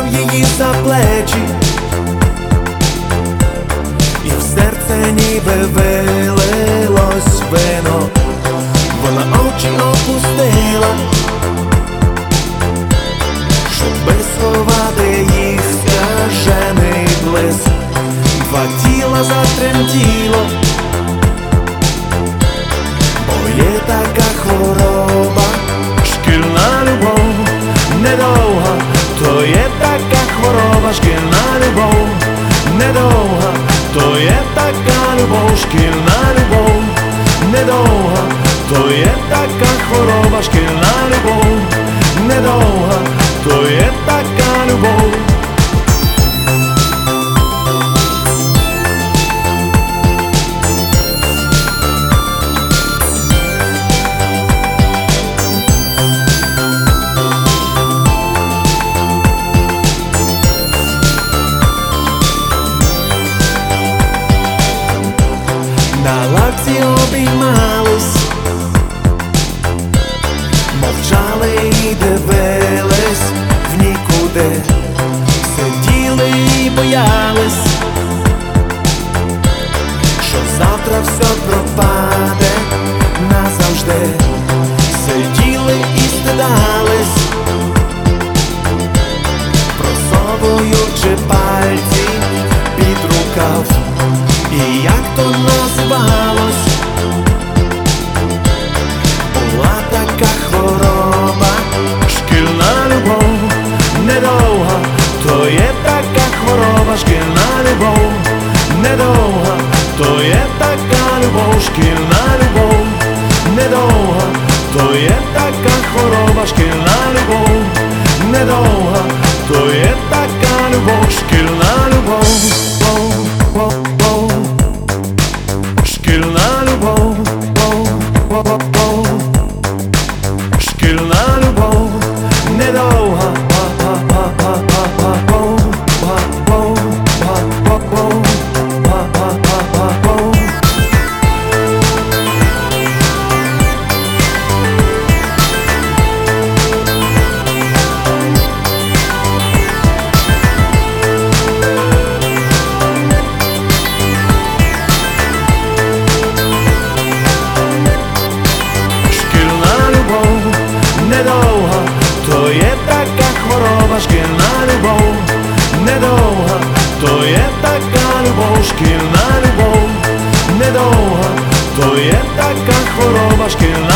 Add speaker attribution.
Speaker 1: її за плечі, і в серце ніби вилилось вино. Вона очі опустила, щоби сховати їх скажений блиск. Два тіла затремтіло, бо є така хвороба, шкільна любов недовга, то є така хвороба, шкільна любов недовга, то є така любов, шкільна любов недовга, то є така хвороба, шкільна любов недовга, то є така любов. На лавці обіймались, мовчали і дивились в нікуди, сиділи і боялись, що завтра все пропаде назавжди. Сиділи і стидались, просовуючи пальці під рукав. І як то називалось, була така хвороба, шкільна любов недовга, то є така хвороба, шкільна любов недовга, то є така любов, шкільна любов недовга, то є така хвороба, шкільна любов недовга, то є така любов, шкільна любов. Шкільна любов, шкільна любов недовга, недовга, то є така хвороба, шкільна любов недовга, то є така любов, шкільна любов недовга, то є така хвороба, шкільна